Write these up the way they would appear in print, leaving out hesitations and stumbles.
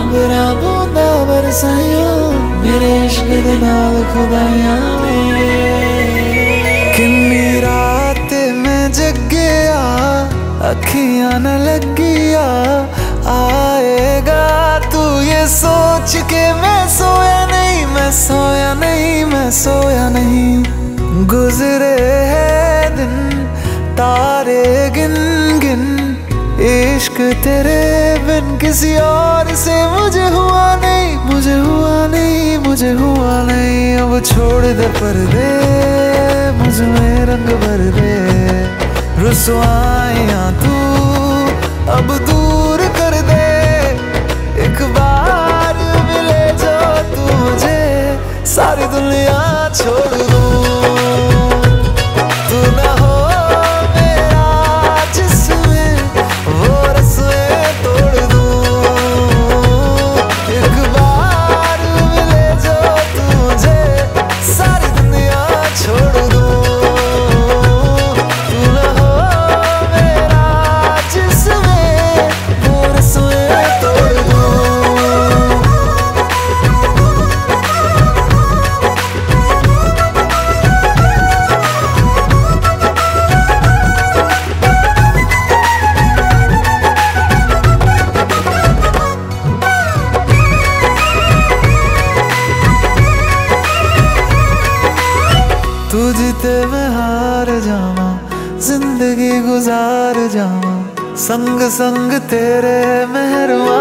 बरा बूंदा बरसाइया मेरे इश्क दे नाल खुदाइया किन्नी रात में जगिया अखियां न लगिया आएगा तू ये सोच के मैं सोया नहीं मैं सोया नहीं मैं सोया नहीं गुजरे हैं दिन तारे गिन गिन इश्क तेरे बिन किसी और से मुझे हुआ नहीं मुझे हुआ नहीं मुझे हुआ नहीं अब छोड़ दे पर्दे मुझ में रंग भर दे रुसवाइयां तू अब दूर कर दे एक बार मिले जो तू मुझे सारी दुनिया छोड़ दूं तू ना हो मेरा जिसमें वो रस्में तोड़ दूं एक बार मिले जो तू मुझे सारी दुनिया छोड़ दूं तू ना हो मेरा जिसमें वो रस्में तोड़ दूं तू जीते मैं हार जावा जिंदगी गुजार जावा संग संग तेरे मेहरवा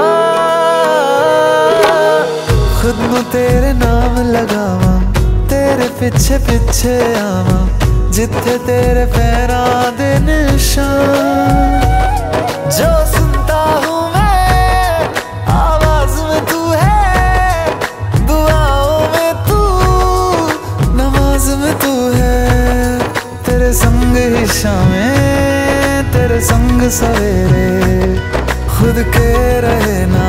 खुद नु तेरे नाम लगावा तेरे पीछे पीछे आवा जिथे तेरे पैरां दे निशान जो सुनता हूँ मैं आवाज में तू है दुआओं में तू नमाज में तू है तेरे संग ही शामें तेरे संग सवेरे खुद के रहे ना